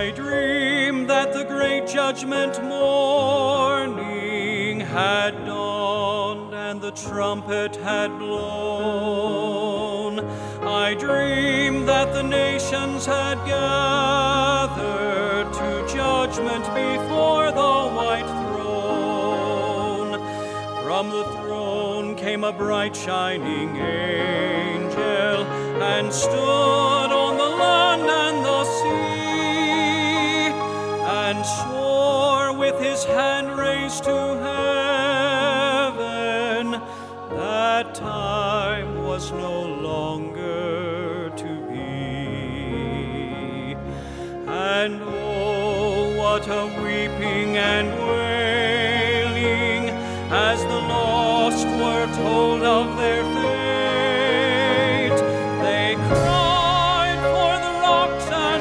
I dreamed that the great judgment morning had dawned and the trumpet had blown. I dreamed that the nations had gathered to judgment before the white throne. From the throne came a bright shining angel and stood on the land and the sea, and swore with his hand raised to heaven that time was no longer to be. And oh, what a weeping and wailing as the lost were told of their fate. They cried for the rocks and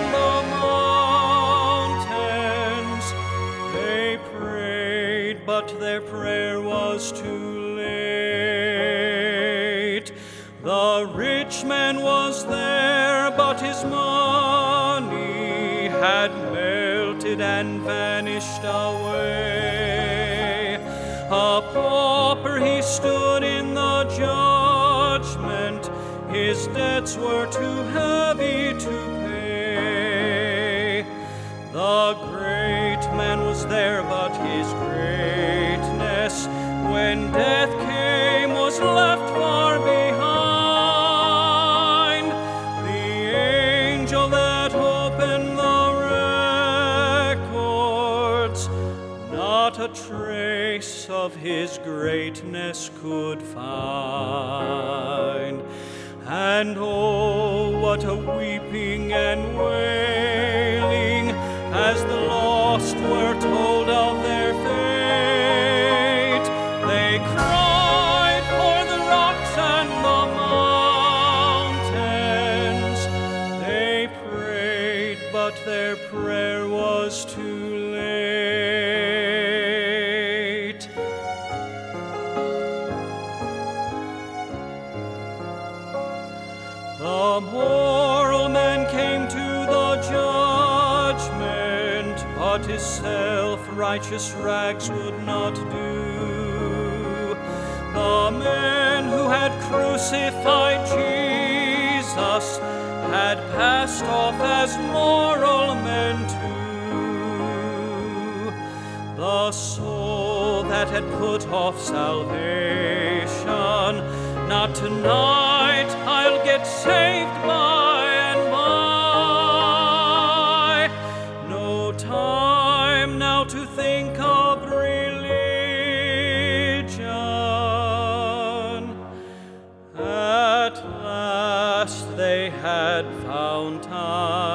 the mountains. They prayed, but their prayer was too late. The rich man was there, but his money had melted and vanished away. A pauper he stood in the judgment, his debts were too heavy to pay. The great man was there, but his greatness, when death came, was left far behind. The angel that opened the records, not a trace of his greatness could find. And oh, what a weeping and wailing as the lost were told of their fate. They cried for the rocks and the mountains. They prayed, but their prayer was too late. The moral man came to the judgment, but his self-righteous rags would not do. The men who had crucified Jesus had passed off as moral men too. The soul that had put off salvation, not tonight, I'll get saved by and by. No time now to think of religion. At last they had found time